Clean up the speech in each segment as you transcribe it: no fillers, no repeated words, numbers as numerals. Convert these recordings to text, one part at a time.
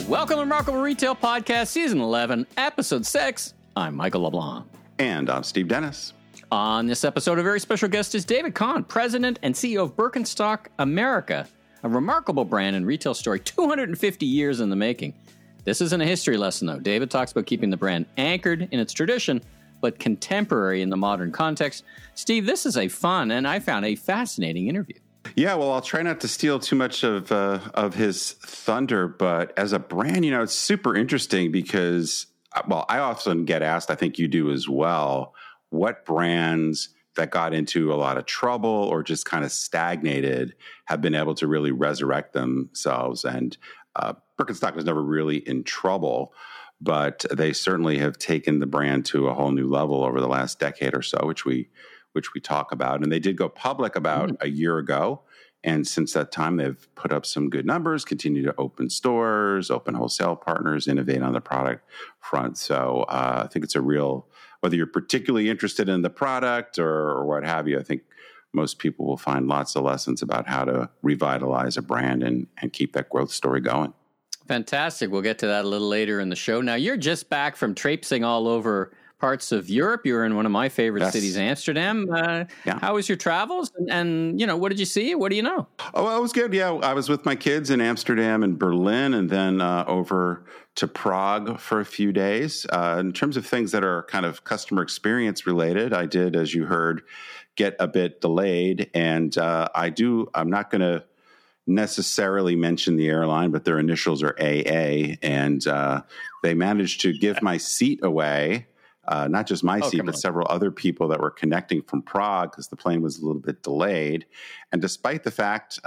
Welcome to Remarkable Retail Podcast, Season 11, Episode 6. I'm Michael LeBlanc. And I'm Steve Dennis. On this episode, a very special guest is David Kahn, President and CEO of Birkenstock America, a remarkable brand and retail story 250 years in the making. This isn't a history lesson, though. David talks about keeping the brand anchored in its tradition, but contemporary in the modern context. Steve, this is a fun and I found a fascinating interview. Yeah, well, I'll try not to steal too much of his thunder, but as a brand, it's super interesting because, I often get asked, I think you do as well, what brands that got into a lot of trouble or just kind of stagnated have been able to really resurrect themselves. And Birkenstock was never really in trouble, but they certainly have taken the brand to a whole new level over the last decade or so, which we talk about. And they did go public about a year ago. And since that time, they've put up some good numbers, continue to open stores, open wholesale partners, innovate on the product front. So I think it's a real, whether you're particularly interested in the product or what have you, I think most people will find lots of lessons about how to revitalize a brand and keep that growth story going. Fantastic. We'll get to that a little later in the show. Now, you're just back from traipsing all over parts of Europe. You were in one of my favorite cities, Amsterdam. How was your travels? And what did you see? What do you know? Oh, it was good. Yeah, I was with my kids in Amsterdam and Berlin, and then over to Prague for a few days. In terms of things that are kind of customer experience related, I did, as you heard, get a bit delayed. And I'm not going to necessarily mention the airline, but their initials are AA. And they managed to give my seat away. Not just my seat, but several other people that were connecting from Prague because the plane was a little bit delayed. And despite the fact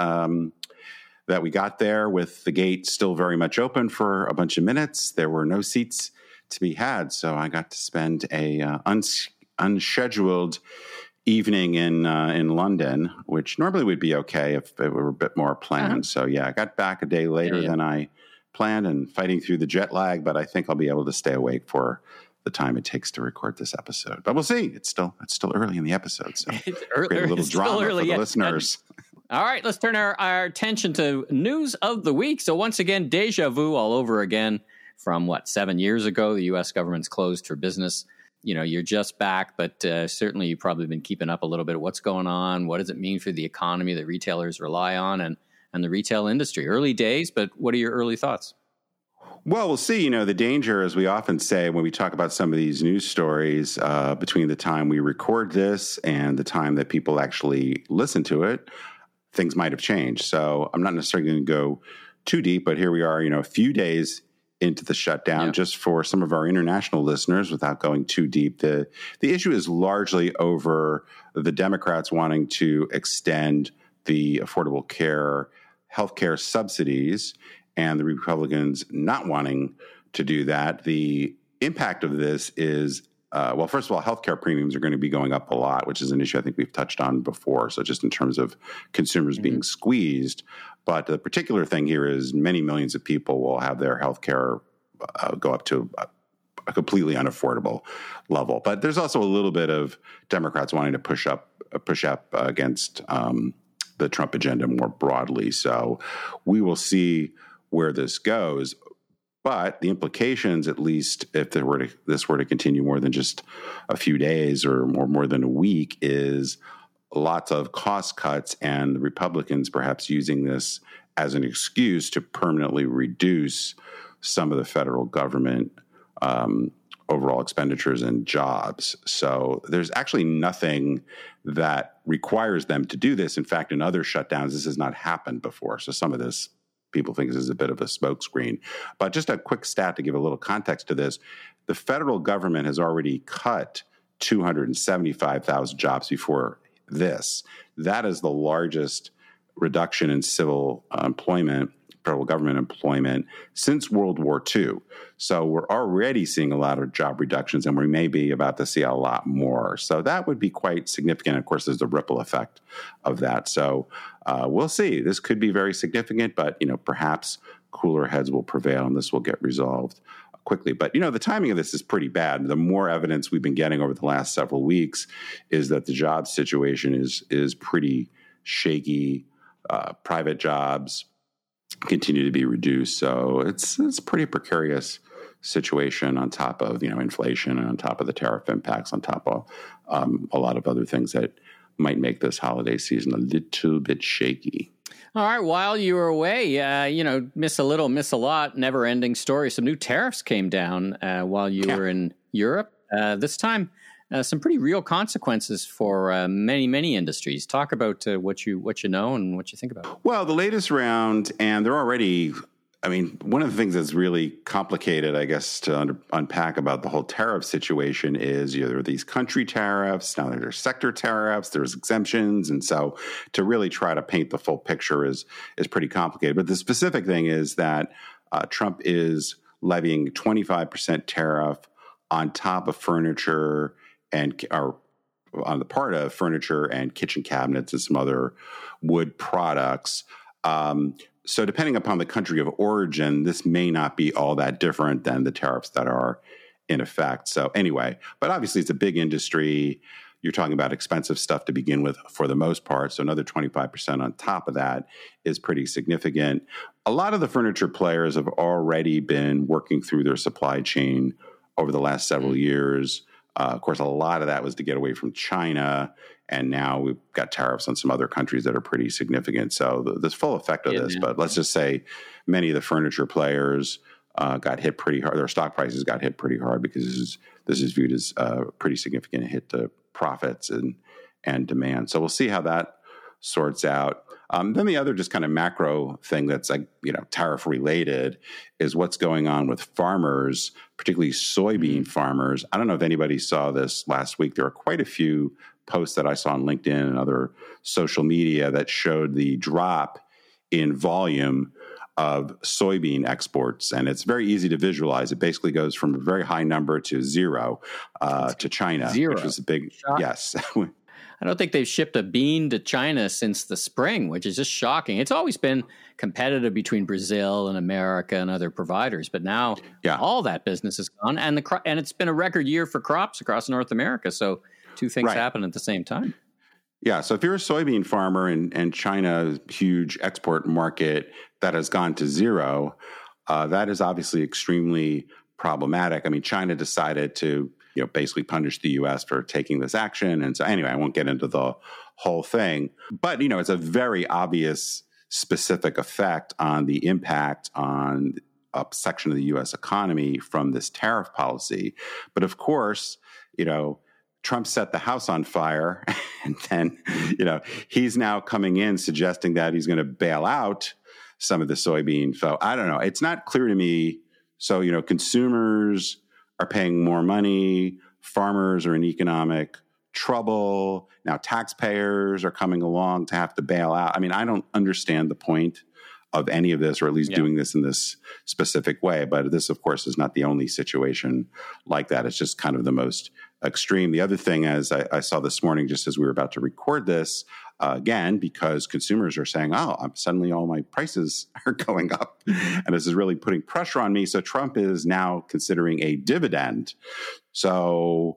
that we got there with the gate still very much open for a bunch of minutes, there were no seats to be had. So I got to spend a unscheduled evening in London, which normally would be okay if it were a bit more planned. So I got back a day later than I planned and fighting through the jet lag, but I think I'll be able to stay awake for the time it takes to record this episode. But we'll see. It's still early in the episode, so it's early, create a little drama for the listeners. All right, let's turn our attention to news of the week. So once again, deja vu all over again from 7 years ago. The U.S. government's closed for business. You're just back, but certainly you've probably been keeping up a little bit of what's going on. What does it mean for the economy that retailers rely on and the retail industry? Early days, but what are your early thoughts? Well, we'll see. The danger, as we often say when we talk about some of these news stories, between the time we record this and the time that people actually listen to it, things might have changed. So I'm not necessarily going to go too deep, but here we are, a few days into the shutdown. Just for some of our international listeners, without going too deep, the issue is largely over the Democrats wanting to extend the Affordable Care healthcare subsidies and the Republicans not wanting to do that. The impact of this is, first of all, healthcare premiums are going to be going up a lot, which is an issue I think we've touched on before. So just in terms of consumers being squeezed. But the particular thing here is many millions of people will have their healthcare go up to a completely unaffordable level. But there's also a little bit of Democrats wanting to push up against the Trump agenda more broadly. So we will see where this goes. But the implications, at least if this were to continue more than just a few days or more than a week, is lots of cost cuts and the Republicans perhaps using this as an excuse to permanently reduce some of the federal government overall expenditures and jobs. So there's actually nothing that requires them to do this. In fact, in other shutdowns, this has not happened before. So some of this people think this is a bit of a smokescreen. But just a quick stat to give a little context to this. The federal government has already cut 275,000 jobs before this. That is the largest reduction in civil employment, federal government employment, since World War II. So we're already seeing a lot of job reductions, and we may be about to see a lot more. So that would be quite significant. Of course, there's the ripple effect of that. So we'll see. This could be very significant, but perhaps cooler heads will prevail, and this will get resolved quickly. But, the timing of this is pretty bad. The more evidence we've been getting over the last several weeks is that the job situation is pretty shaky. Private jobs continue to be reduced. So it's a pretty precarious situation on top of, inflation and on top of the tariff impacts, on top of a lot of other things that might make this holiday season a little bit shaky. All right. While you were away, miss a little, miss a lot, never ending story. Some new tariffs came down while you were in Europe. This time, some pretty real consequences for many, many industries. Talk about what you know and what you think about it. Well, the latest round, and they're already, one of the things that's really complicated, I guess, to unpack about the whole tariff situation is there are these country tariffs, now there's sector tariffs, there's exemptions. And so to really try to paint the full picture is pretty complicated. But the specific thing is that Trump is levying 25% tariff on top of furniture or on the part of furniture and kitchen cabinets and some other wood products. So depending upon the country of origin, this may not be all that different than the tariffs that are in effect. So anyway, but obviously it's a big industry. You're talking about expensive stuff to begin with for the most part. So another 25% on top of that is pretty significant. A lot of the furniture players have already been working through their supply chain over the last several years. Of course, a lot of that was to get away from China. And now we've got tariffs on some other countries that are pretty significant. So there's full effect of this. But let's just say many of the furniture players got hit pretty hard. Their stock prices got hit pretty hard because this is viewed as a pretty significant hit to profits and demand. So we'll see how that sorts out. Then the other just kind of macro thing that's tariff related is what's going on with farmers, particularly soybean farmers. I don't know if anybody saw this last week. There are quite a few posts that I saw on LinkedIn and other social media that showed the drop in volume of soybean exports. And it's very easy to visualize. It basically goes from a very high number to zero to China, which was a big, yes. I don't think they've shipped a bean to China since the spring, which is just shocking. It's always been competitive between Brazil and America and other providers, but now all that business is gone, and it's been a record year for crops across North America. So two things happen at the same time. Yeah, so if you're a soybean farmer and China's huge export market that has gone to zero, that is obviously extremely problematic. China decided to basically punish the U.S. for taking this action. And so anyway, I won't get into the whole thing. But, it's a very obvious specific effect on the impact on a section of the U.S. economy from this tariff policy. But of course, Trump set the house on fire. And then, he's now coming in suggesting that he's going to bail out some of the soybean. So I don't know. It's not clear to me. So, consumers are paying more money. Farmers are in economic trouble. Now taxpayers are coming along to have to bail out. I don't understand the point of any of this, or at least doing this in this specific way. But this, of course, is not the only situation like that. It's just kind of the most extreme. The other thing, as I saw this morning, just as we were about to record this, again, because consumers are saying, suddenly all my prices are going up. And this is really putting pressure on me. So Trump is now considering a dividend. So,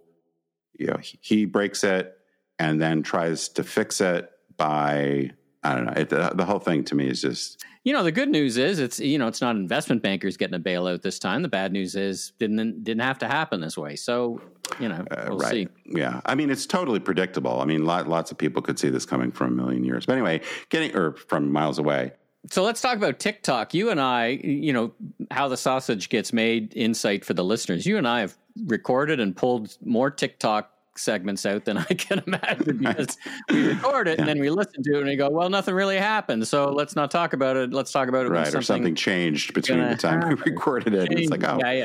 he breaks it and then tries to fix it by, I don't know. The whole thing to me is just... the good news is it's not investment bankers getting a bailout this time. The bad news is didn't have to happen this way. So, we'll see. Yeah. It's totally predictable. Lots of people could see this coming from a million years. But anyway, from miles away. So let's talk about TikTok. You and I, how the sausage gets made, insight for the listeners. You and I have recorded and pulled more TikTok segments out than I can imagine, because we record it and then we listen to it and we go, well, nothing really happened, so let's not talk about it. Let's talk about it when something changed between the time we recorded it. And it's like,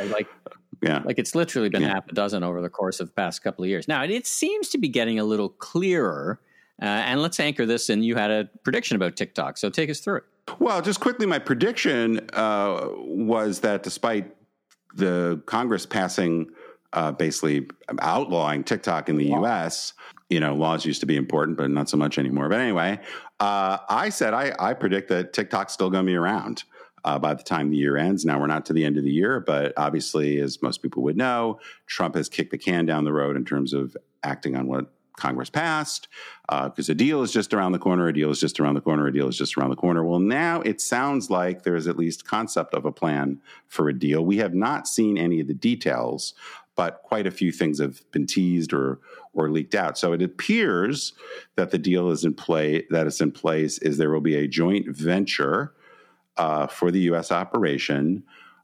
like it's literally been half a dozen over the course of the past couple of years. Now, it seems to be getting a little clearer, and let's anchor this. And you had a prediction about TikTok, so take us through it. Well, just quickly, my prediction was that despite the Congress passing basically outlawing TikTok in the U.S., laws used to be important, but not so much anymore. But anyway, I said I predict that TikTok's still going to be around by the time the year ends. Now, we're not to the end of the year, but obviously, as most people would know, Trump has kicked the can down the road in terms of acting on what Congress passed, because a deal is just around the corner, a deal is just around the corner, a deal is just around the corner. Well, now it sounds like there's at least concept of a plan for a deal. We have not seen any of the details, but quite a few things have been teased or leaked out. So it appears that the deal is in play, that is in place, is there will be a joint venture for the U.S. operation.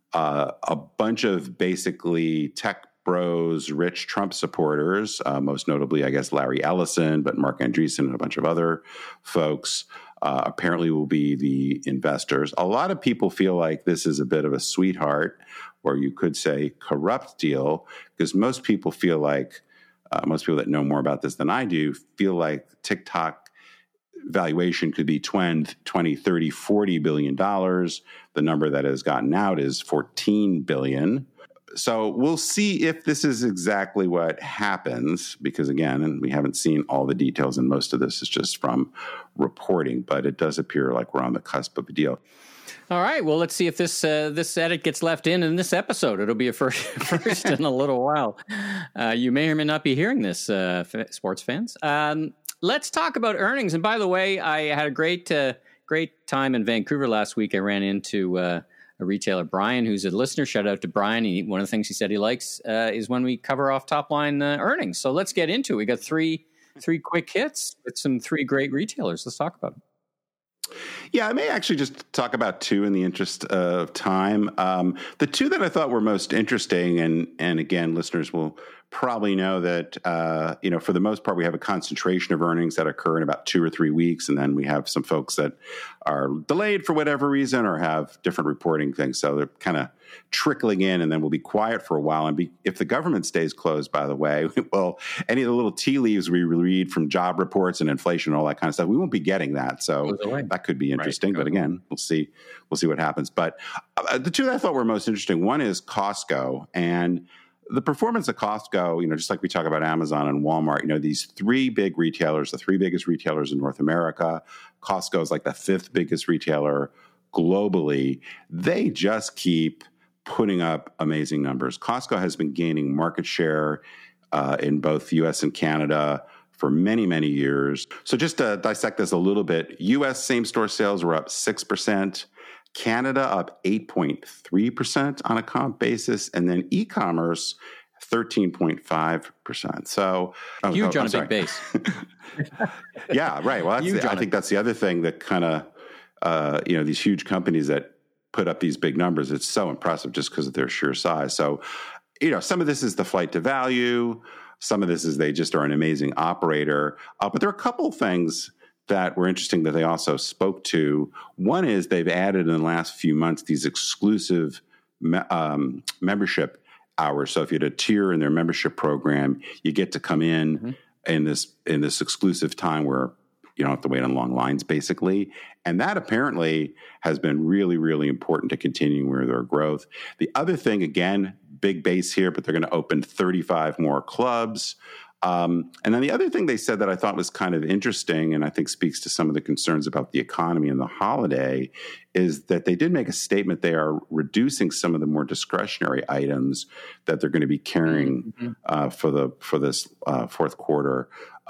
A bunch of basically tech bros, rich Trump supporters, most notably, I guess, Larry Ellison, but Mark Andreessen and a bunch of other folks apparently will be the investors. A lot of people feel like this is a bit of a sweetheart, or you could say corrupt deal, because most people feel like, most people that know more about this than I do, feel like TikTok valuation could be 20, 30, $40 billion. The number that has gotten out is 14 billion. So we'll see if this is exactly what happens, because again, and we haven't seen all the details, and most of this is just from reporting, but it does appear like we're on the cusp of a deal. All right. Well, let's see if this edit gets left in this episode. It'll be a first in a little while. You may or may not be hearing this, sports fans. Let's talk about earnings. And by the way, I had a great time in Vancouver last week. I ran into a retailer, Brian, who's a listener. Shout out to Brian. One of the things he said he likes is when we cover off top line earnings. So let's get into it. We got three quick hits with some three great retailers. Let's talk about them. Yeah, I may actually just talk about two in the interest of time. The two that I thought were most interesting, and again, listeners will probably know that, for the most part, we have a concentration of earnings that occur in about 2 or 3 weeks. And then we have some folks that are delayed for whatever reason or have different reporting things. So they're kind of trickling in, and then we'll be quiet for a while. And if the government stays closed, by the way, well, any of the little tea leaves we read from job reports and inflation and all that kind of stuff, we won't be getting that. So that could be interesting. Right. But again, we'll see what happens. But the two that I thought were most interesting, one is Costco. And the performance of Costco, just like we talk about Amazon and Walmart, these three big retailers, the three biggest retailers in North America, Costco is like the fifth biggest retailer globally. They just keep putting up amazing numbers. Costco has been gaining market share in both U.S. and Canada for many, many years. So just to dissect this a little bit, U.S. same-store sales were up 6%. Canada up 8.3% on a comp basis, and then e-commerce 13.5%. So huge on a big base. Yeah, right. Well, I think that's the other thing that kind of these huge companies that put up these big numbers. It's so impressive just because of their sheer size. So some of this is the flight to value. Some of this is they just are an amazing operator. But there are a couple things that were interesting that they also spoke to. One is they've added in the last few months these exclusive membership hours. So if you had a tier in their membership program, you get to come in this exclusive time where you don't have to wait on long lines, basically. And that apparently has been really, really important to continuing with their growth. The other thing, again, big base here, but they're going to open 35 more clubs. And then the other thing they said that I thought was kind of interesting, and I think speaks to some of the concerns about the economy and the holiday, is that they did make a statement they are reducing some of the more discretionary items that they're going to be carrying for this fourth quarter.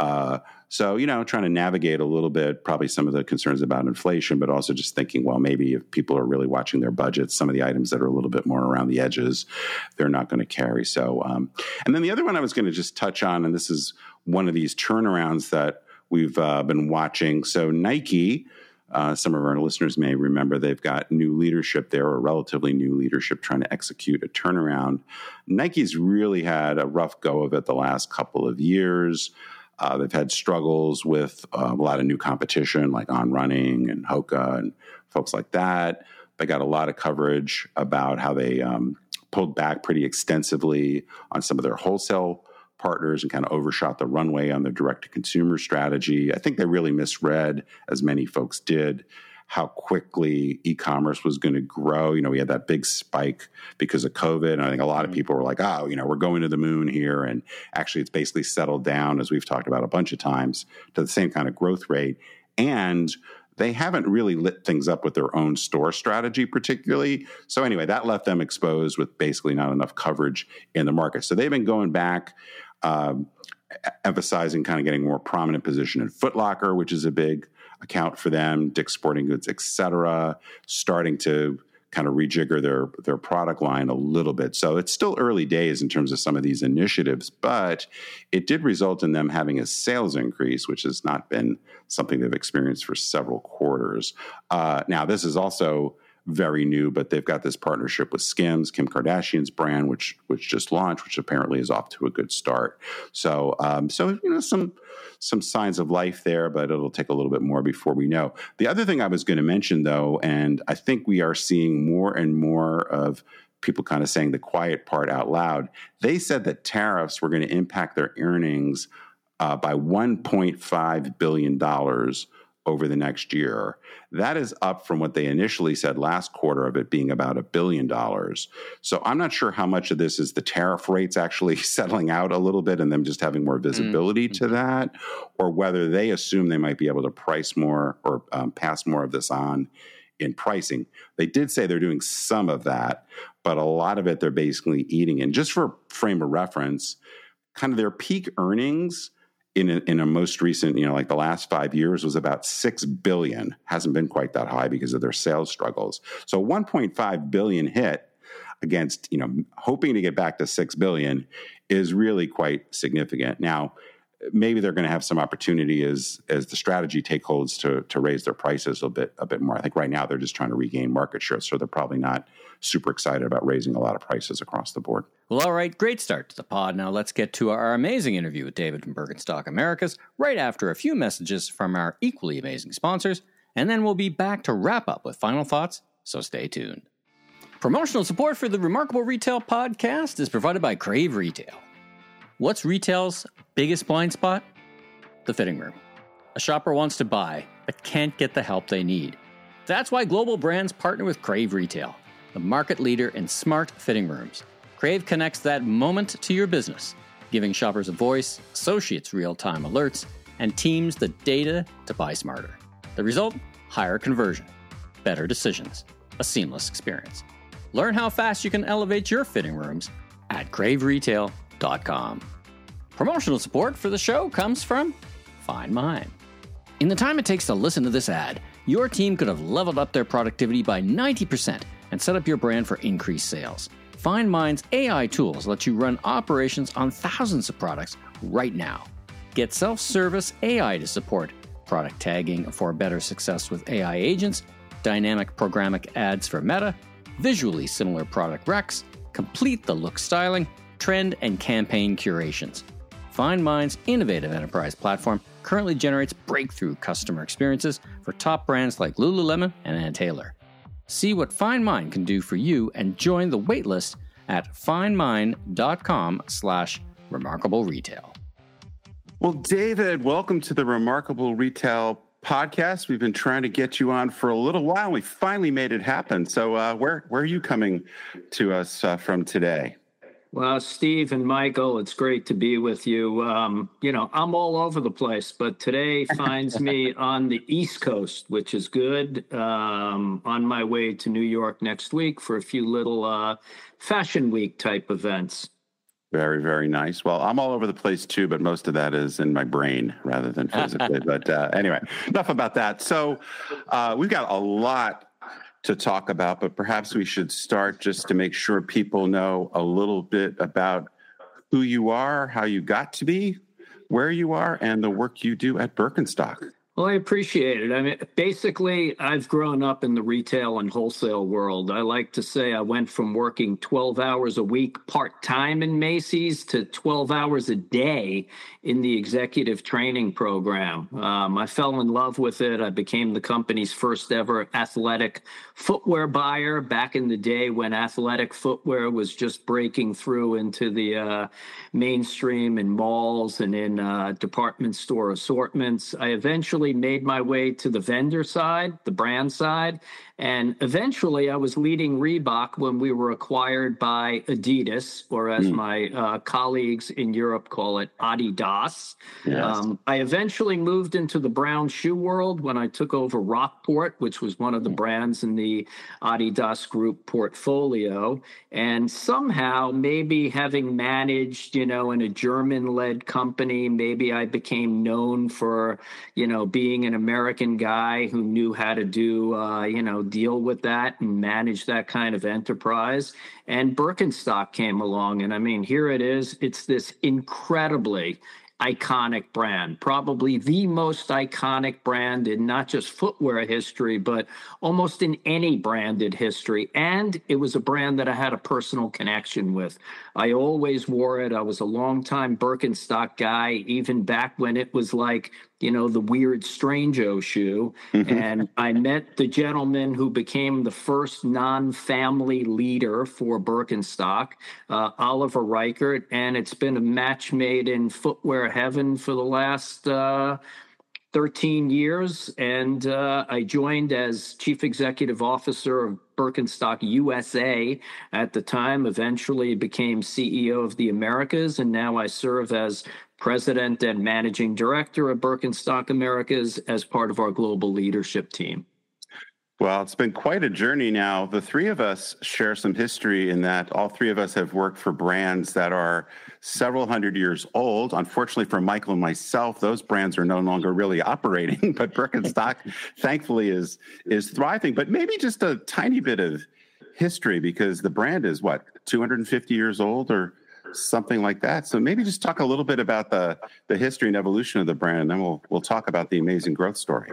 So, trying to navigate a little bit, probably some of the concerns about inflation, but also just thinking, well, maybe if people are really watching their budgets, some of the items that are a little bit more around the edges, they're not going to carry. So, and then the other one I was going to just touch on, and this is one of these turnarounds that we've been watching. So Nike, some of our listeners may remember they've got new leadership there, or relatively new leadership trying to execute a turnaround. Nike's really had a rough go of it the last couple of years. They've had struggles with a lot of new competition like On Running and Hoka and folks like that. They got a lot of coverage about how they pulled back pretty extensively on some of their wholesale partners and kind of overshot the runway on their direct-to-consumer strategy. I think they really misread, as many folks did, how quickly e-commerce was going to grow. We had that big spike because of COVID. And I think a lot of people were like, we're going to the moon here. And actually, it's basically settled down, as we've talked about a bunch of times, to the same kind of growth rate. And they haven't really lit things up with their own store strategy particularly. So anyway, that left them exposed with basically not enough coverage in the market. So they've been going back emphasizing kind of getting a more prominent position in Foot Locker, which is a big account for them, Dick's Sporting Goods, et cetera, starting to kind of rejigger their product line a little bit. So it's still early days in terms of some of these initiatives, but it did result in them having a sales increase, which has not been something they've experienced for several quarters. Now, this is also very new, but they've got this partnership with Skims, Kim Kardashian's brand, which just launched, which apparently is off to a good start. So some signs of life there, but it'll take a little bit more before we know. The other thing I was going to mention, though, and I think we are seeing more and more of people kind of saying the quiet part out loud. They said that tariffs were going to impact their earnings by $1.5 billion over the next year. That is up from what they initially said last quarter of it being about $1 billion. So I'm not sure how much of this is the tariff rates actually settling out a little bit and them just having more visibility to that, or whether they assume they might be able to price more or pass more of this on in pricing. They did say they're doing some of that, but a lot of it they're basically eating in. Just for frame of reference, kind of their peak earnings in a most recent, like the last 5 years was about $6 billion. Hasn't been quite that high because of their sales struggles. So $1.5 billion hit against, hoping to get back to $6 billion is really quite significant. Now, maybe they're going to have some opportunity as the strategy take holds to raise their prices a bit more. I think right now they're just trying to regain market share, so they're probably not super excited about raising a lot of prices across the board. Well, all right, great start to the pod. Now let's get to our amazing interview with David from Birkenstock Americas right after a few messages from our equally amazing sponsors, and then we'll be back to wrap up with final thoughts, so stay tuned. Promotional support for the Remarkable Retail podcast is provided by Crave Retail. What's retail's biggest blind spot? The fitting room. A shopper wants to buy, but can't get the help they need. That's why global brands partner with Crave Retail, the market leader in smart fitting rooms. Crave connects that moment to your business, giving shoppers a voice, associates real-time alerts, and teams the data to buy smarter. The result? Higher conversion, better decisions, a seamless experience. Learn how fast you can elevate your fitting rooms at craveretail.com. Promotional support for the show comes from Find Mine. In the time it takes to listen to this ad, your team could have leveled up their productivity by 90% and set up your brand for increased sales. Find Mine's AI tools let you run operations on thousands of products right now. Get self-service AI to support product tagging for better success with AI agents, dynamic programmatic ads for Meta, visually similar product recs, complete the look styling, trend and campaign curations. Find Mine's innovative enterprise platform currently generates breakthrough customer experiences for top brands like Lululemon and Ann Taylor. See what Find Mine can do for you and join the waitlist at findmine.com/remarkable retail. Well, David, welcome to the Remarkable Retail podcast. We've been trying to get you on for a little while. We finally made it happen. So where are you coming to us from today? Well, Steve and Michael, it's great to be with you. I'm all over the place, but today finds me on the East Coast, which is good. On my way to New York next week for a few little Fashion Week type events. Very, very nice. Well, I'm all over the place too, but most of that is in my brain rather than physically. But anyway, enough about that. So we've got a lot to talk about, but perhaps we should start just to make sure people know a little bit about who you are, how you got to be where you are, and the work you do at Birkenstock. Well, I appreciate it. I mean, basically, I've grown up in the retail and wholesale world. I like to say I went from working 12 hours a week part-time in Macy's to 12 hours a day in the executive training program. I fell in love with it. I became the company's first ever athletic footwear buyer back in the day when athletic footwear was just breaking through into the mainstream in malls and in department store assortments. I eventually eventually made my way to the vendor side, the brand side. And eventually I was leading Reebok when we were acquired by Adidas, or as my colleagues in Europe call it, Adidas. Yes. I eventually moved into the brown shoe world when I took over Rockport, which was one of the brands in the Adidas Group portfolio. And somehow, maybe having managed, in a German-led company, maybe I became known for, being an American guy who knew how to do, deal with that and manage that kind of enterprise. And Birkenstock came along. And I mean, here it is. It's this incredibly iconic brand, probably the most iconic brand in not just footwear history, but almost in any branded history. And it was a brand that I had a personal connection with. I always wore it. I was a longtime Birkenstock guy, even back when it was like, the weird Strange-O shoe. And I met the gentleman who became the first non-family leader for Birkenstock, Oliver Reichert. And it's been a match made in footwear heaven for the last 13 years. And I joined as chief executive officer of Birkenstock USA at the time, eventually became CEO of the Americas. And now I serve as president and managing director of Birkenstock Americas as part of our global leadership team. Well, it's been quite a journey now. The three of us share some history in that all three of us have worked for brands that are several hundred years old. Unfortunately for Michael and myself, those brands are no longer really operating, but Birkenstock thankfully is thriving. But maybe just a tiny bit of history, because the brand is 250 years old or something like that. So maybe just talk a little bit about the history and evolution of the brand, and then we'll talk about the amazing growth story.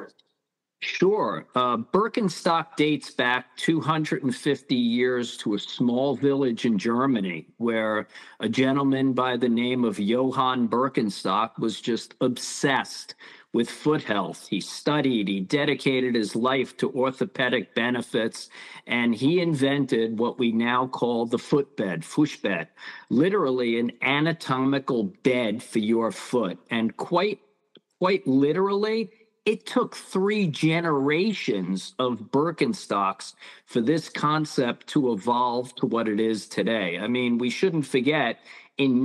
Sure. Birkenstock dates back 250 years to a small village in Germany where a gentleman by the name of Johann Birkenstock was just obsessed with foot health. He studied, he dedicated his life to orthopedic benefits, and he invented what we now call the footbed, Fußbett, literally an anatomical bed for your foot. And quite literally, it took 3 generations of Birkenstocks for this concept to evolve to what it is today. I mean, we shouldn't forget, in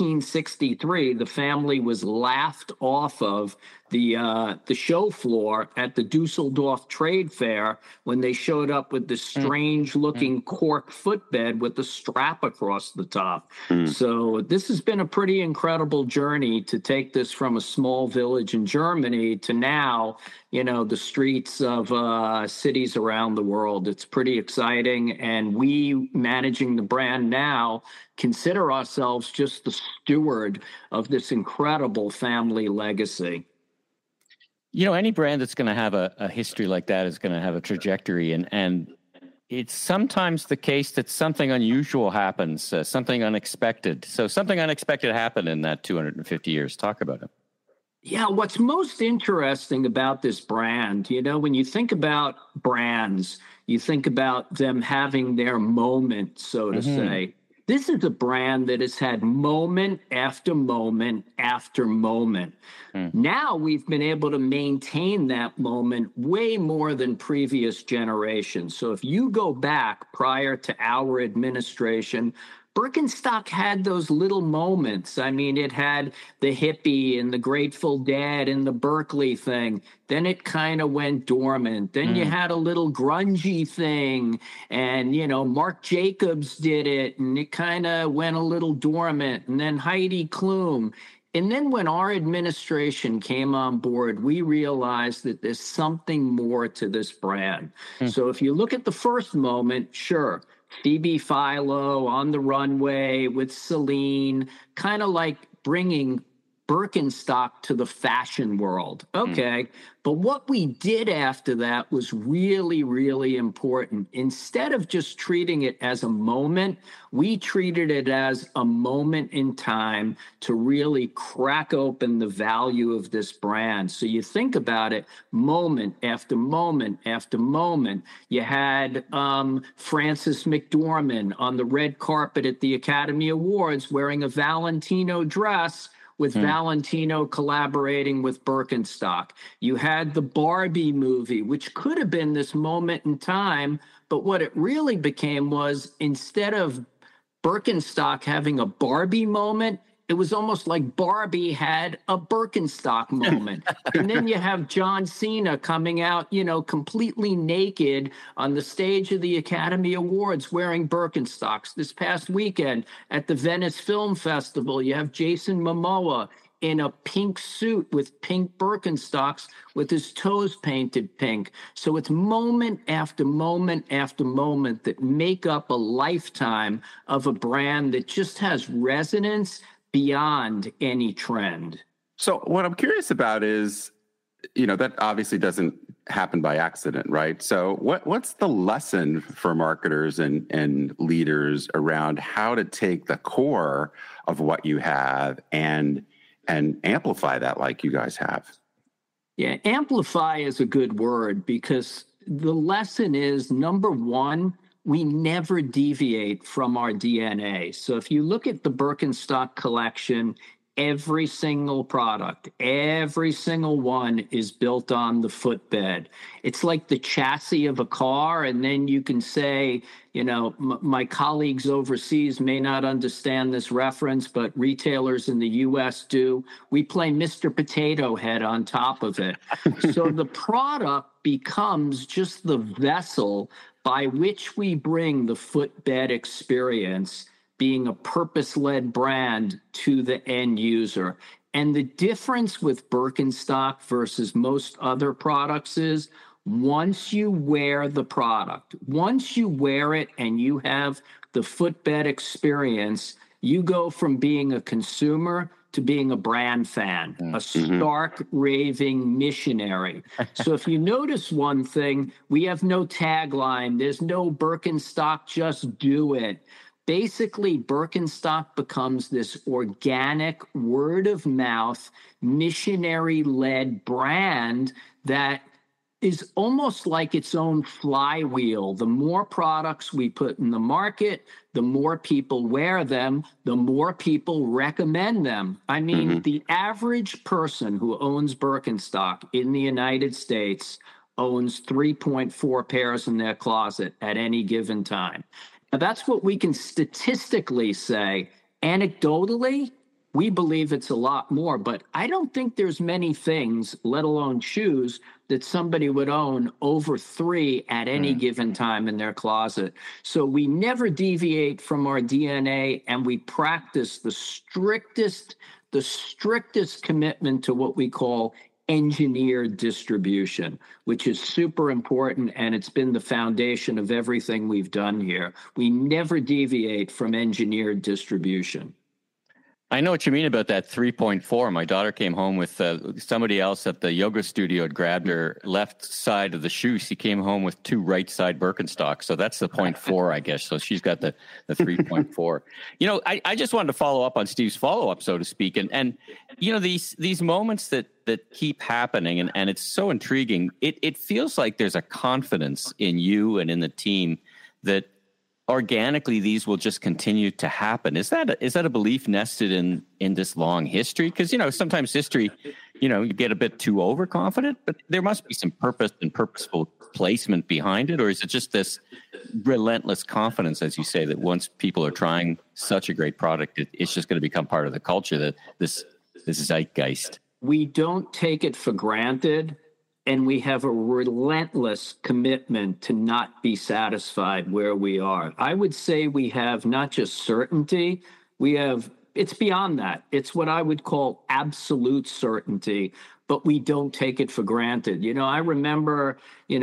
1963, the family was laughed off of the show floor at the Dusseldorf Trade Fair when they showed up with this strange-looking cork footbed with the strap across the top. So this has been a pretty incredible journey to take this from a small village in Germany to now, the streets of cities around the world. It's pretty exciting, and we, managing the brand now, consider ourselves just the steward of this incredible family legacy. Any brand that's going to have a history like that is going to have a trajectory, and it's sometimes the case that something unusual happens, something unexpected. So something unexpected happened in that 250 years. Talk about it. Yeah, what's most interesting about this brand, when you think about brands, you think about them having their moment, so to say. This is a brand that has had moment after moment after moment. Now we've been able to maintain that moment way more than previous generations. So if you go back prior to our administration, Birkenstock had those little moments. I mean, it had the hippie and the Grateful Dead and the Berkeley thing. Then it kind of went dormant. Then you had a little grungy thing, and, Marc Jacobs did it, and it kind of went a little dormant. And then Heidi Klum. And then when our administration came on board, we realized that there's something more to this brand. So if you look at the first moment, sure, Phoebe Philo on the runway with Celine, kind of like bringing Birkenstock to the fashion world. Okay. But what we did after that was really, really important. Instead of just treating it as a moment, we treated it as a moment in time to really crack open the value of this brand. So you think about it, moment after moment after moment. You had Frances McDormand on the red carpet at the Academy Awards wearing a Valentino dress with Valentino collaborating with Birkenstock. You had the Barbie movie, which could have been this moment in time, but what it really became was, instead of Birkenstock having a Barbie moment, it was almost like Barbie had a Birkenstock moment. And then you have John Cena coming out, completely naked on the stage of the Academy Awards wearing Birkenstocks. This past weekend at the Venice Film Festival, you have Jason Momoa in a pink suit with pink Birkenstocks with his toes painted pink. So it's moment after moment after moment that make up a lifetime of a brand that just has resonance beyond any trend. So what I'm curious about is, that obviously doesn't happen by accident, right? So what's the lesson for marketers and leaders around how to take the core of what you have and amplify that like you guys have? Yeah, amplify is a good word, because the lesson is, number one, we never deviate from our DNA. So if you look at the Birkenstock collection, every single product, every single one is built on the footbed. It's like the chassis of a car. And then you can say, my colleagues overseas may not understand this reference, but retailers in the US do. We play Mr. Potato Head on top of it. So the product becomes just the vessel by which we bring the footbed experience, being a purpose-led brand, to the end user. And the difference with Birkenstock versus most other products is, once you wear the product, once you wear it and you have the footbed experience, you go from being a consumer to being a brand fan, a stark raving missionary. So if you notice one thing, we have no tagline. There's no Birkenstock, just do it. Basically, Birkenstock becomes this organic, word of mouth, missionary-led brand that is almost like its own flywheel. The more products we put in the market, the more people wear them, the more people recommend them. I mean, the average person who owns Birkenstock in the United States owns 3.4 pairs in their closet at any given time. Now, that's what we can statistically say. Anecdotally, we believe it's a lot more, but I don't think there's many things, let alone shoes, that somebody would own over 3 at any given time in their closet. So we never deviate from our DNA, and we practice the strictest commitment to what we call engineered distribution, which is super important, and it's been the foundation of everything we've done here. We never deviate from engineered distribution. I know what you mean about that 3.4. My daughter came home with somebody else at the yoga studio had grabbed her left side of the shoe. She came home with 2 right side Birkenstocks. So that's the 0.4, I guess. So she's got the 3.4. I just wanted to follow up on Steve's follow-up, so to speak. And these moments that keep happening, and it's so intriguing. It feels like there's a confidence in you and in the team that organically these will just continue to happen. Is that a belief nested in this long history? Because sometimes history, you get a bit too overconfident, but there must be some purpose and purposeful placement behind it. Or is it just this relentless confidence, as you say, that once people are trying such a great product, it's just going to become part of the culture, that this zeitgeist? We don't take it for granted. And we have a relentless commitment to not be satisfied where we are. I would say we have not just certainty, it's beyond that. It's what I would call absolute certainty, but we don't take it for granted. I remember,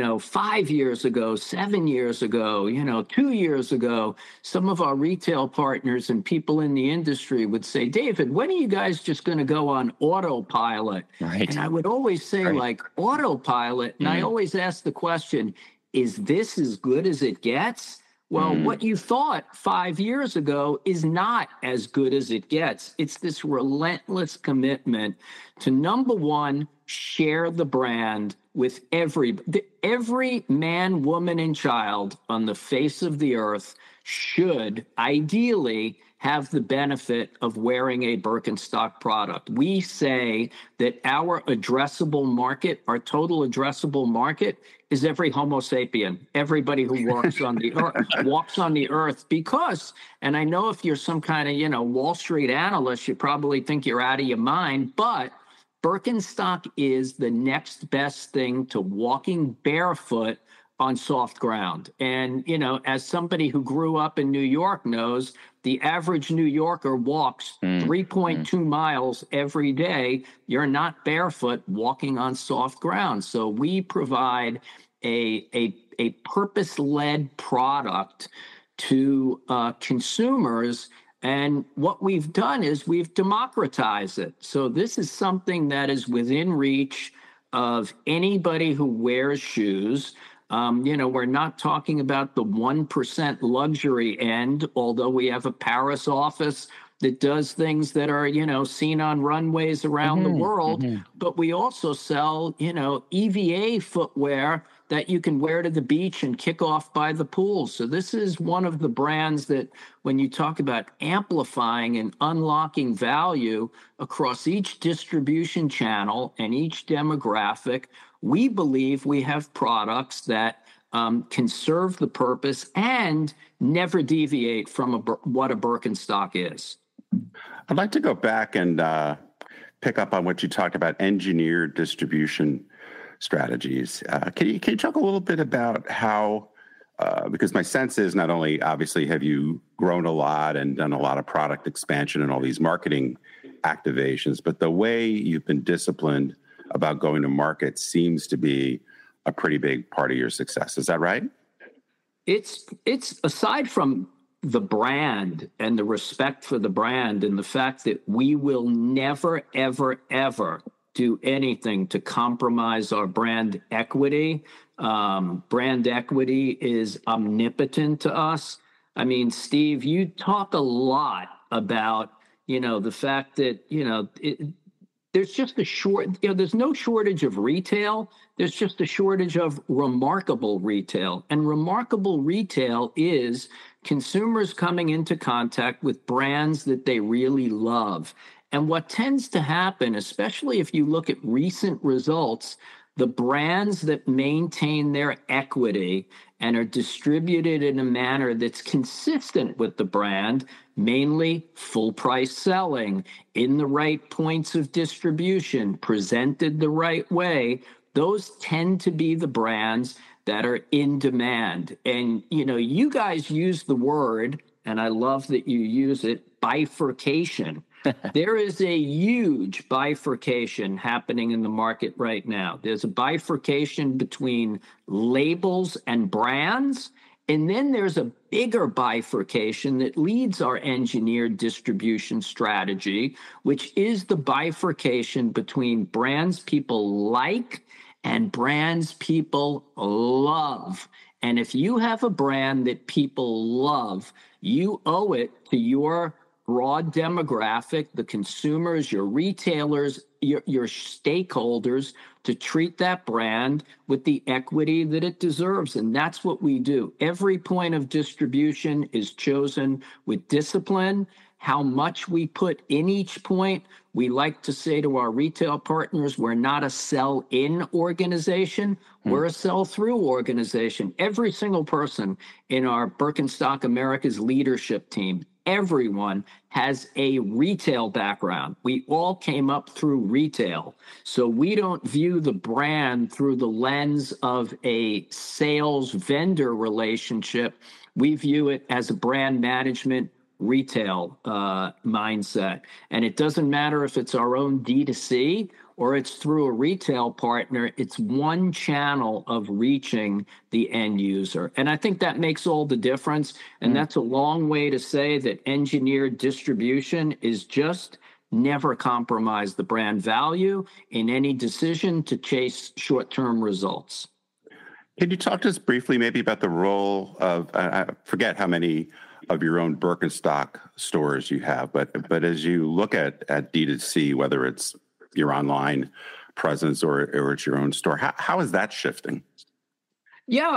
5 years ago, 7 years ago, 2 years ago, some of our retail partners and people in the industry would say, David, when are you guys just going to go on autopilot? Right. And I would always say, like, autopilot. And I always ask the question, is this as good as it gets? Well, what you thought 5 years ago is not as good as it gets. It's this relentless commitment to, number one, share the brand with every man, woman, and child on the face of the earth should ideally have the benefit of wearing a Birkenstock product. We say that our addressable market, our total addressable market, is every Homo sapien, everybody who walks on the earth, because, and I know if you're some kind of, Wall Street analyst, you probably think you're out of your mind, but Birkenstock is the next best thing to walking barefoot on soft ground. And, as somebody who grew up in New York knows, the average New Yorker walks 3.2 miles every day. You're not barefoot walking on soft ground. So we provide a purpose-led product to consumers. And what we've done is we've democratized it. So this is something that is within reach of anybody who wears shoes. We're not talking about the 1% luxury end, although we have a Paris office that does things that are, seen on runways around the world. But we also sell, EVA footwear that you can wear to the beach and kick off by the pool. So this is one of the brands that, when you talk about amplifying and unlocking value across each distribution channel and each demographic, we believe we have products that can serve the purpose and never deviate from what a Birkenstock is. I'd like to go back and pick up on what you talked about, engineered distribution strategies. Can you talk a little bit about how, because my sense is not only obviously have you grown a lot and done a lot of product expansion and all these marketing activations, but the way you've been disciplined about going to market seems to be a pretty big part of your success. Is that right? It's aside from the brand and the respect for the brand and the fact that we will never, ever, ever do anything to compromise our brand equity. Brand equity is omnipotent to us. I mean, Steve, you talk a lot about, the fact that, there's just there's no shortage of retail. There's just a shortage of remarkable retail. And remarkable retail is consumers coming into contact with brands that they really love. And what tends to happen, especially if you look at recent results, the brands that maintain their equity and are distributed in a manner that's consistent with the brand, mainly full price selling, in the right points of distribution, presented the right way, those tend to be the brands that are in demand. And, you guys use the word, and I love that you use it, bifurcation. There is a huge bifurcation happening in the market right now. There's a bifurcation between labels and brands, and then there's a bigger bifurcation that leads our engineered distribution strategy, which is the bifurcation between brands people like and brands people love. And if you have a brand that people love, you owe it to your broad demographic, the consumers, your retailers, your stakeholders, to treat that brand with the equity that it deserves. And that's what we do. Every point of distribution is chosen with discipline. How much we put in each point, we like to say to our retail partners, we're not a sell-in organization, we're a sell-through organization. Every single person in our Birkenstock America's leadership team, everyone has a retail background. We all came up through retail. So we don't view the brand through the lens of a sales vendor relationship. We view it as a brand management retail mindset. And it doesn't matter if it's our own D2C or it's through a retail partner, it's one channel of reaching the end user. And I think that makes all the difference. And that's a long way to say that engineered distribution is just never compromise the brand value in any decision to chase short-term results. Can you talk to us briefly maybe about the role of, I forget how many of your own Birkenstock stores you have, but as you look at D2C, whether it's your online presence or it's your own store, how is that shifting? Yeah,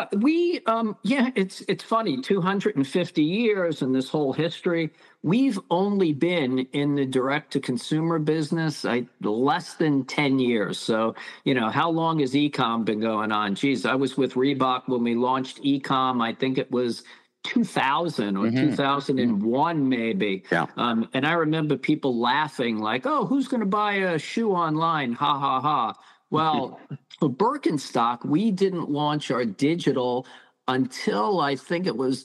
it's funny, 250 years and this whole history. We've only been in the direct to consumer business less than 10 years. So, how long has ecom been going on? Geez, I was with Reebok when we launched ecom. I think it was 2000 or 2001 maybe. Yeah. And I remember people laughing like, "Oh, who's going to buy a shoe online? Ha ha ha." Well, for Birkenstock, we didn't launch our digital until I think it was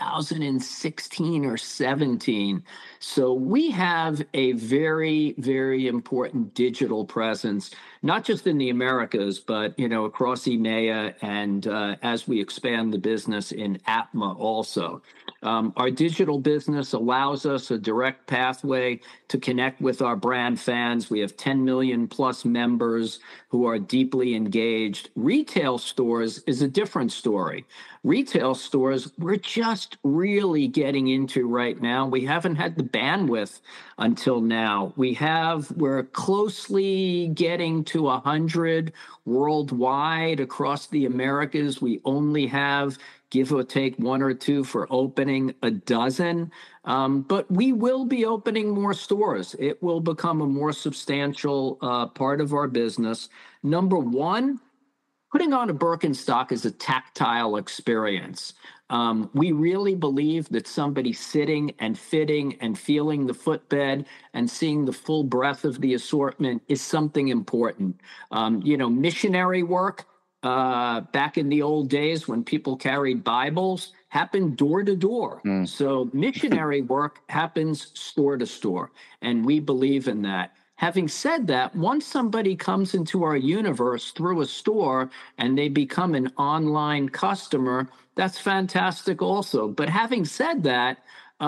2016 or 17. So we have a very, very important digital presence, not just in the Americas, but across EMEA and as we expand the business in APMA also. Our digital business allows us a direct pathway to connect with our brand fans. We have 10 million plus members who are deeply engaged. Retail stores is a different story. Retail stores, we're just really getting into right now. We haven't had the bandwidth until now. We're closely getting to 100 worldwide across the Americas. We only have, give or take, one or two for opening a dozen. But we will be opening more stores. It will become a more substantial part of our business. Number one, putting on a Birkenstock is a tactile experience. We really believe that somebody sitting and fitting and feeling the footbed and seeing the full breadth of the assortment is something important. Missionary work back in the old days when people carried Bibles happened door to door. So missionary work happens store to store, and we believe in that. Having said that, once somebody comes into our universe through a store and they become an online customer, that's fantastic also. But having said that,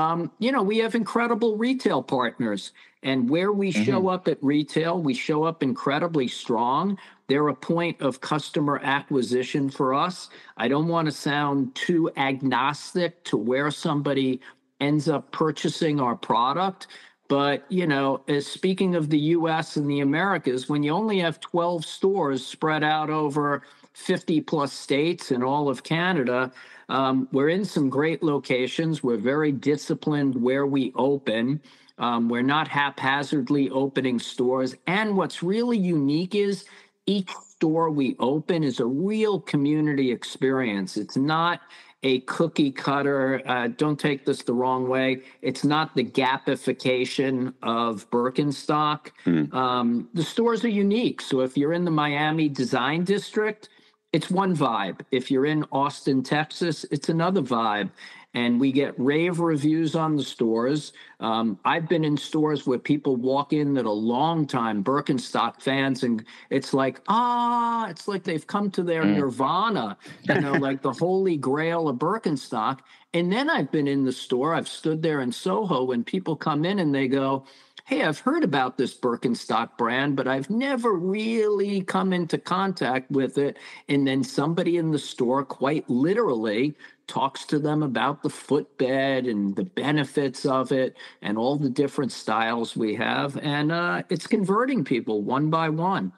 we have incredible retail partners. And where we show up at retail, we show up incredibly strong. They're a point of customer acquisition for us. I don't want to sound too agnostic to where somebody ends up purchasing our product. But, as speaking of the U.S. and the Americas, when you only have 12 stores spread out over 50 plus states and all of Canada, we're in some great locations. We're very disciplined where we open. We're not haphazardly opening stores. And what's really unique is each store we open is a real community experience. It's not a cookie cutter. Don't take this the wrong way. It's not the Gapification of Birkenstock. The stores are unique. So if you're in the Miami Design District, it's one vibe. If you're in Austin, Texas, it's another vibe. And we get rave reviews on the stores. I've been in stores where people walk in that are longtime Birkenstock fans, and it's like they've come to their nirvana, like the holy grail of Birkenstock. And then I've been in the store, I've stood there in Soho when people come in and they go, "Hey, I've heard about this Birkenstock brand, but I've never really come into contact with it." And then somebody in the store quite literally talks to them about the footbed and the benefits of it and all the different styles we have. And it's converting people one by one.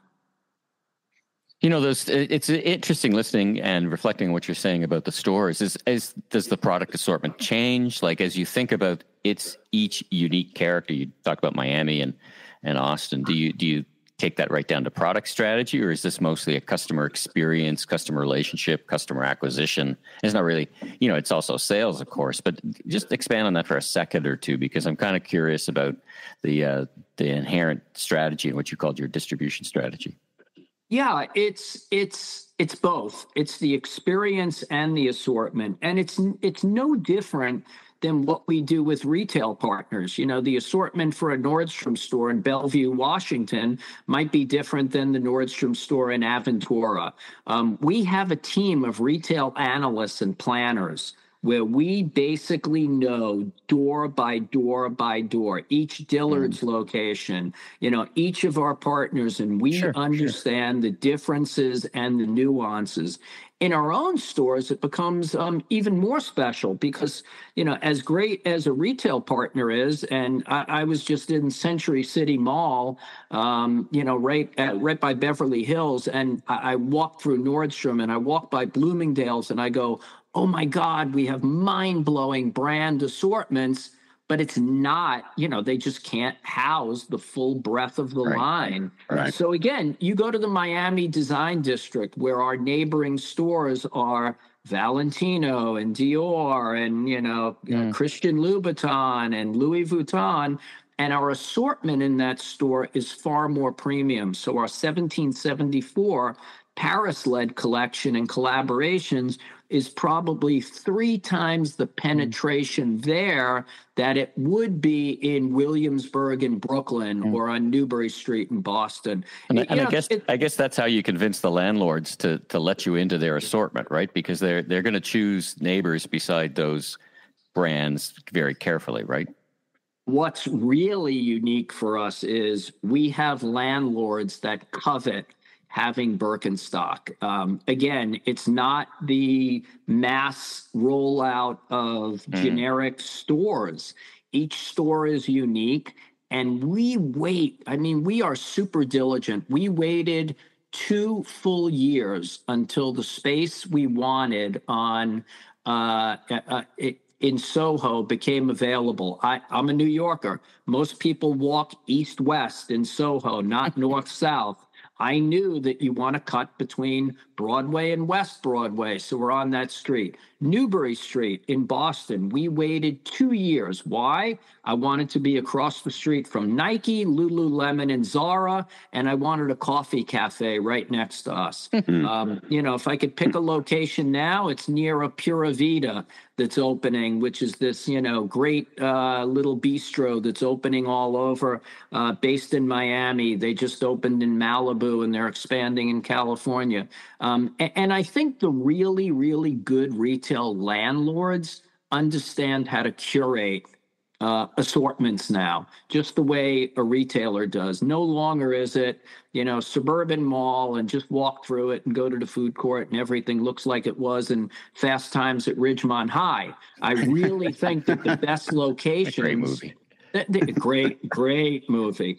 It's interesting listening and reflecting on what you're saying about the stores. Does the product assortment change? Like, as you think about each unique character, you talked about Miami and Austin. Do you take that right down to product strategy, or is this mostly a customer experience, customer relationship, customer acquisition? It's not really, it's also sales, of course, but just expand on that for a second or two, because I'm kind of curious about the inherent strategy and what you called your distribution strategy. Yeah, it's both. It's the experience and the assortment, and it's no different than what we do with retail partners. The assortment for a Nordstrom store in Bellevue, Washington might be different than the Nordstrom store in Aventura. We have a team of retail analysts and planners where we basically know door by door by door, each Dillard's location, each of our partners, and we understand the differences and the nuances. In our own stores, it becomes even more special because, as great as a retail partner is, and I was just in Century City Mall, right by Beverly Hills, and I walked through Nordstrom and I walked by Bloomingdale's and I go, oh my God, we have mind-blowing brand assortments, but it's not, they just can't house the full breadth of the line. Right. So again, you go to the Miami Design District where our neighboring stores are Valentino and Dior and, Christian Louboutin and Louis Vuitton. And our assortment in that store is far more premium. So our 1774 Paris-led collection and collaborations is probably 3 times the penetration there that it would be in Williamsburg in Brooklyn or on Newbury Street in Boston. And I guess that's how you convince the landlords to let you into their assortment, right? Because they're going to choose neighbors beside those brands very carefully, right? What's really unique for us is we have landlords that covet having Birkenstock. Again, it's not the mass rollout of generic stores. Each store is unique, and we wait. I mean, we are super diligent. We waited 2 full years until the space we wanted on in Soho became available. I'm a New Yorker. Most people walk east-west in Soho, not north-south. I knew that you want to cut between Broadway and West Broadway, so we're on that street. Newbury Street in Boston, we waited 2 years. Why? I wanted to be across the street from Nike, Lululemon, and Zara, and I wanted a coffee cafe right next to us. If I could pick a location now, it's near a Pura Vida that's opening, which is this, great little bistro that's opening all over, based in Miami. They just opened in Malibu, and they're expanding in California. And I think the really, really good retail landlords understand how to curate assortments now, just the way a retailer does. No longer is it, suburban mall and just walk through it and go to the food court and everything looks like it was in Fast Times at Ridgemont High. I really think that the best locations... Great movie. Great movie.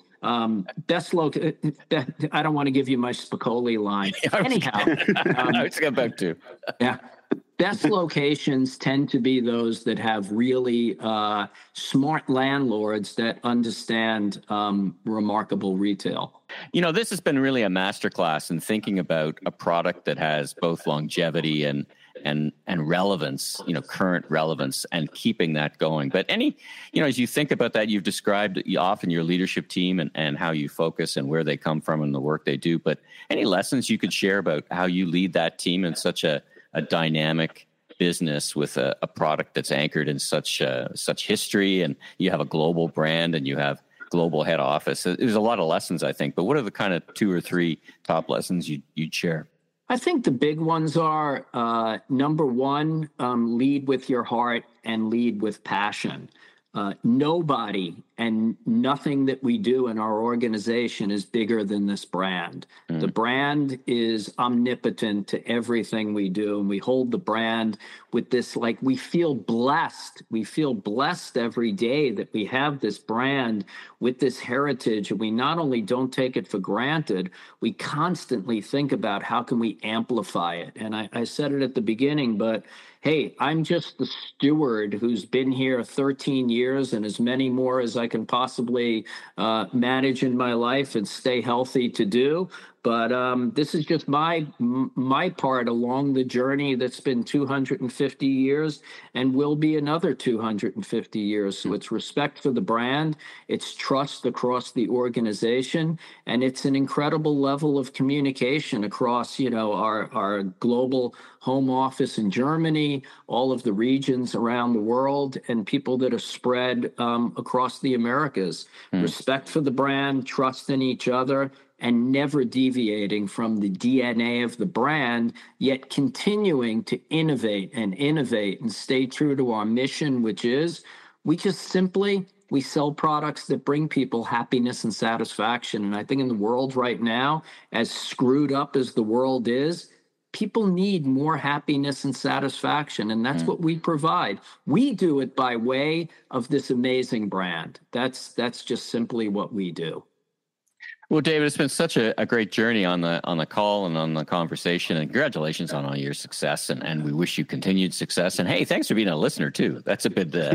I don't want to give you my Spicoli line. Anyhow. I was about to. Yeah. Best locations tend to be those that have really smart landlords that understand remarkable retail. This has been really a masterclass in thinking about a product that has both longevity and relevance, current relevance, and keeping that going. But as you think about that, you've described often your leadership team and how you focus and where they come from and the work they do. But any lessons you could share about how you lead that team in such a dynamic business with a product that's anchored in such history, and you have a global brand and you have global head office. There's a lot of lessons, I think. But what are the kind of 2 or 3 top lessons you'd share? I think the big ones are, number one, lead with your heart and lead with passion. Nobody and nothing that we do in our organization is bigger than this brand. The brand is omnipotent to everything we do, and we hold the brand with this, we feel blessed. We feel blessed every day that we have this brand with this heritage, and we not only don't take it for granted, we constantly think about how can we amplify it. And I said it at the beginning, but hey, I'm just the steward who's been here 13 years and as many more as I can possibly manage in my life and stay healthy to do. But this is just my part along the journey that's been 250 years and will be another 250 years. So it's respect for the brand, it's trust across the organization, and it's an incredible level of communication across, our global home office in Germany, all of the regions around the world, and people that are spread across the Americas. Respect for the brand, trust in each other, and never deviating from the DNA of the brand, yet continuing to innovate and stay true to our mission, which is we sell products that bring people happiness and satisfaction. And I think in the world right now, as screwed up as the world is, people need more happiness and satisfaction, and that's what we provide. We do it by way of this amazing brand. That's just simply what we do. Well, David, it's been such a great journey on the call and on the conversation, and congratulations on all your success, and we wish you continued success. And hey, thanks for being a listener too. That's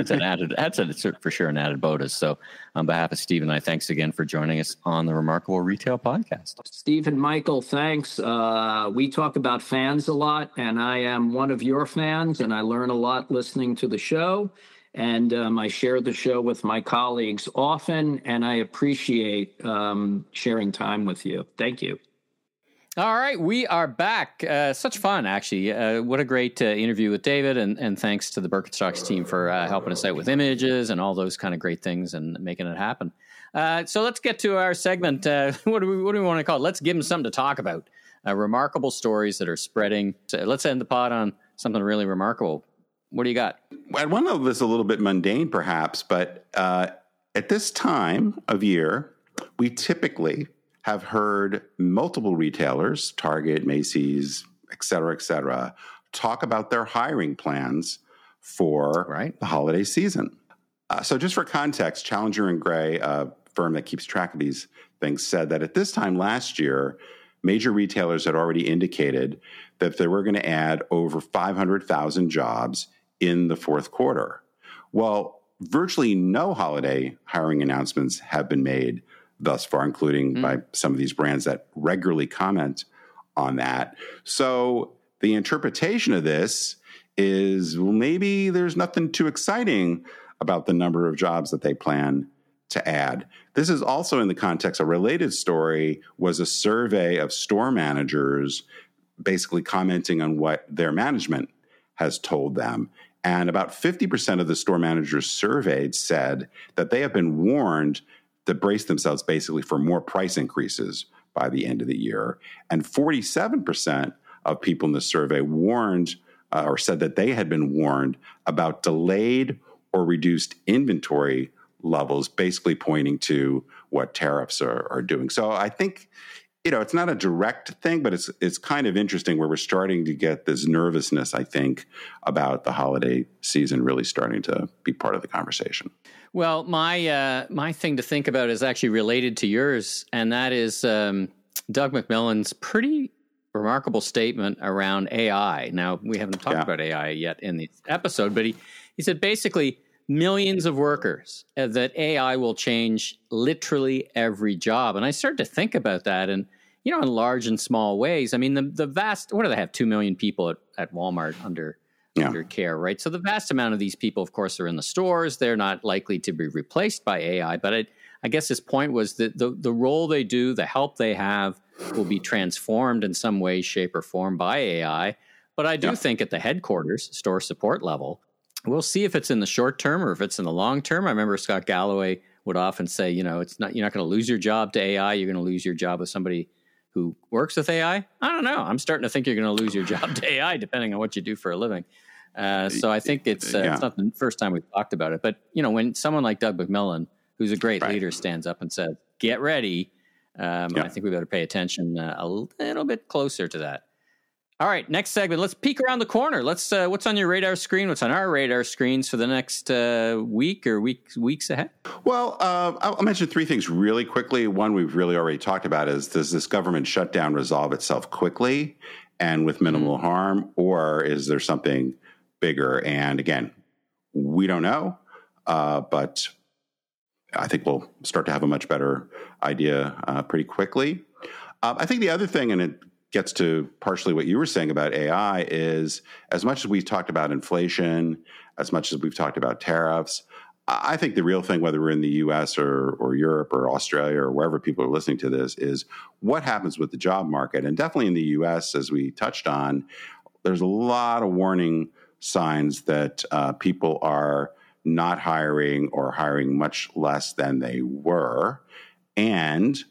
for sure an added bonus. So, on behalf of Steve and I, thanks again for joining us on the Remarkable Retail Podcast. Steve and Michael, thanks. We talk about fans a lot, and I am one of your fans, and I learn a lot listening to the show. And I share the show with my colleagues often, and I appreciate sharing time with you. Thank you. All right, we are back. Such fun, actually. What a great interview with David, and thanks to the Birkenstocks team for helping us out with images and all those kind of great things and making it happen. So let's get to our segment. What do we want to call it? Let's give them something to talk about. Remarkable stories that are spreading. So let's end the pod on something really remarkable. What do you got? One of this a little bit mundane, perhaps, but at this time of year, we typically have heard multiple retailers, Target, Macy's, et cetera, talk about their hiring plans for the holiday season. So just for context, Challenger & Gray, a firm that keeps track of these things, said that at this time last year, major retailers had already indicated that they were going to add over 500,000 jobs in the fourth quarter. Well, virtually no holiday hiring announcements have been made thus far, including by some of these brands that regularly comment on that. So the interpretation of this is, well, maybe there's nothing too exciting about the number of jobs that they plan to add. This is also in the context, a related story was a survey of store managers basically commenting on what their management has told them. And about 50% of the store managers surveyed said that they have been warned to brace themselves basically for more price increases by the end of the year. And 47% of people in the survey warned or said that they had been warned about delayed or reduced inventory levels, basically pointing to what tariffs are doing. So I think, it's not a direct thing, but it's kind of interesting where we're starting to get this nervousness, I think, about the holiday season really starting to be part of the conversation. Well, my thing to think about is actually related to yours, and that is Doug McMillon's pretty remarkable statement around AI. Now, we haven't talked about AI yet in this episode, but he said basically millions of workers, that AI will change literally every job. And I started to think about that, and in large and small ways. I mean, the vast, what do they have? 2 million people at Walmart under care, right? So the vast amount of these people, of course, are in the stores. They're not likely to be replaced by AI. But I guess his point was that the role they do, the help they have, will be transformed in some way, shape, or form by AI. But I do think at the headquarters, store support level, we'll see if it's in the short term or if it's in the long term. I remember Scott Galloway would often say, it's not, you're not going to lose your job to AI. You're going to lose your job with somebody who works with AI. I don't know. I'm starting to think you're going to lose your job to AI, depending on what you do for a living. So I think it's not the first time we've talked about it. But, when someone like Doug McMillon, who's a great leader, stands up and says, get ready, I think we better pay attention a little bit closer to that. All right, next segment. Let's peek around the corner. Let's what's on your radar screen? What's on our radar screens for the next week or weeks ahead? Well, I'll mention three things really quickly. One we've really already talked about is, does this government shutdown resolve itself quickly and with minimal harm, or is there something bigger? And again, we don't know, but I think we'll start to have a much better idea pretty quickly. I think the other thing, and it gets to partially what you were saying about AI, is as much as we've talked about inflation, as much as we've talked about tariffs, I think the real thing, whether we're in the U.S. or Europe or Australia or wherever people are listening to this, is what happens with the job market. And definitely in the U.S., as we touched on, there's a lot of warning signs that people are not hiring or hiring much less than they were. And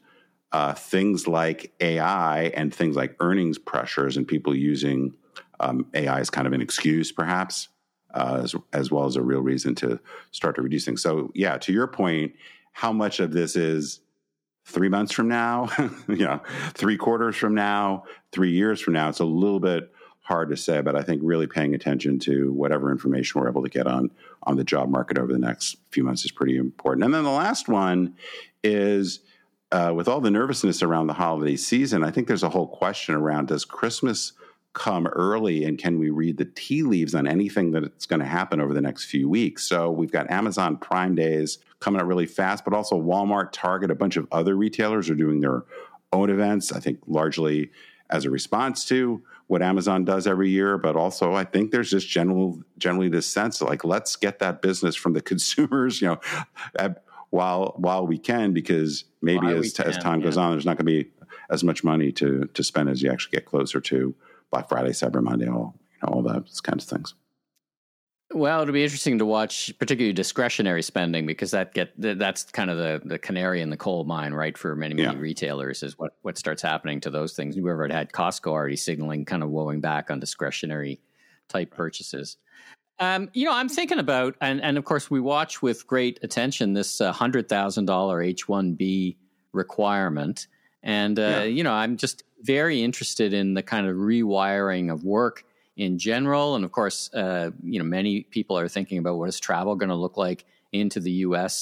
things like AI and things like earnings pressures and people using AI as kind of an excuse, perhaps, as well as a real reason to start to reduce things. So, yeah, to your point, how much of this is 3 months from now, 3 quarters from now, 3 years from now? It's a little bit hard to say, but I think really paying attention to whatever information we're able to get on the job market over the next few months is pretty important. And then the last one is, with all the nervousness around the holiday season, I think there's a whole question around, does Christmas come early, and can we read the tea leaves on anything that's going to happen over the next few weeks? So we've got Amazon Prime Days coming up really fast, but also Walmart, Target, a bunch of other retailers are doing their own events, I think largely as a response to what Amazon does every year. But also I think there's just generally this sense of like, let's get that business from the consumers, while we can, because maybe as time goes on, there's not going to be as much money to spend as you actually get closer to Black Friday, Cyber Monday, all those kinds of things. Well, it'll be interesting to watch, particularly discretionary spending, because that's kind of the canary in the coal mine, right? For many retailers, is what starts happening to those things. We've already had Costco already signaling kind of woeing back on discretionary type purchases. I'm thinking about, and of course we watch with great attention this $100,000 H-1B requirement. And, I'm just very interested in the kind of rewiring of work in general. And of course, many people are thinking about what is travel going to look like into the U.S.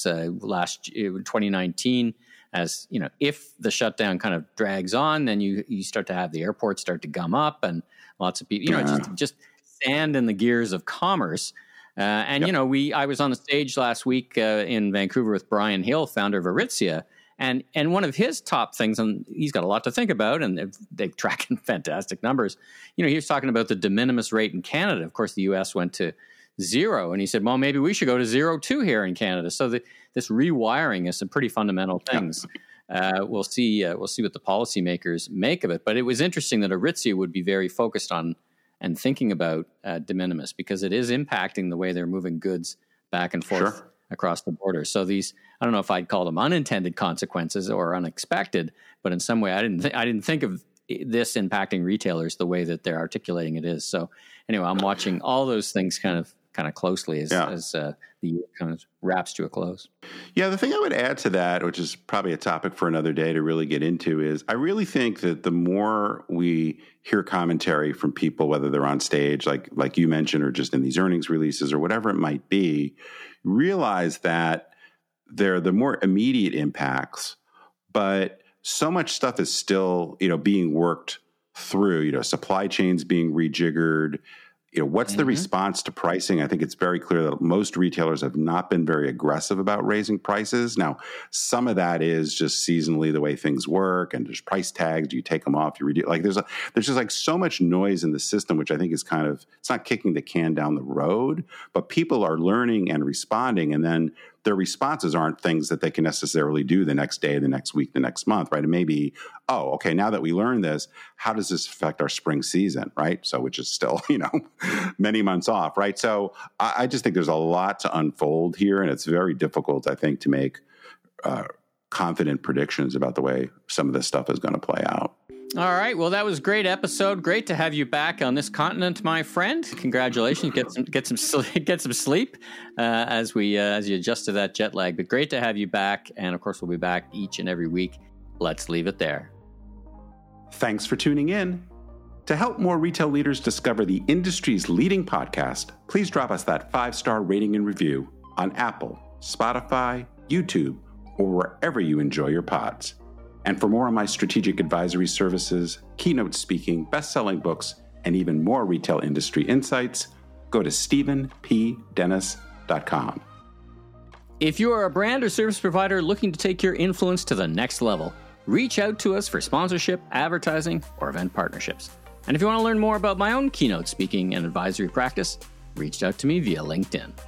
2019, as, if the shutdown kind of drags on, then you start to have the airports start to gum up and lots of people, just sand in the gears of commerce. I was on the stage last week in Vancouver with Brian Hill, founder of Aritzia. And one of his top things, and he's got a lot to think about, and they're tracking fantastic numbers. He was talking about the de minimis rate in Canada. Of course, the U.S. went to 0, and he said, well, maybe we should go to 0 too here in Canada. So this rewiring is some pretty fundamental things. We'll see what the policymakers make of it. But it was interesting that Aritzia would be very focused on and thinking about de minimis, because it is impacting the way they're moving goods back and forth across the border. So these, I don't know if I'd call them unintended consequences or unexpected, but in some way I didn't think of this impacting retailers the way that they're articulating it is. So anyway, I'm watching all those things kind of closely as the year kind of wraps to a close. Yeah, the thing I would add to that, which is probably a topic for another day to really get into, is I really think that the more we hear commentary from people, whether they're on stage, like you mentioned, or just in these earnings releases or whatever it might be, realize that they're the more immediate impacts, but so much stuff is still, being worked through, supply chains being rejiggered. What's the response to pricing? I think it's very clear that most retailers have not been very aggressive about raising prices. Now, some of that is just seasonally the way things work, and there's price tags. Do you take them off? You reduce. There's just like so much noise in the system, which I think is kind of, it's not kicking the can down the road, but people are learning and responding, and then their responses aren't things that they can necessarily do the next day, the next week, the next month, right? It may be, oh, okay, now that we learned this, how does this affect our spring season, right? So, which is still, many months off, right? So I just think there's a lot to unfold here, and it's very difficult, I think, to make confident predictions about the way some of this stuff is going to play out. All right. Well, that was a great episode. Great to have you back on this continent, my friend. Congratulations. Get some sleep as you adjust to that jet lag. But great to have you back. And of course, we'll be back each and every week. Let's leave it there. Thanks for tuning in. To help more retail leaders discover the industry's leading podcast, please drop us that 5-star rating and review on Apple, Spotify, YouTube, or wherever you enjoy your pods. And for more on my strategic advisory services, keynote speaking, best-selling books, and even more retail industry insights, go to StephenPDennis.com. If you are a brand or service provider looking to take your influence to the next level, reach out to us for sponsorship, advertising, or event partnerships. And if you want to learn more about my own keynote speaking and advisory practice, reach out to me via LinkedIn.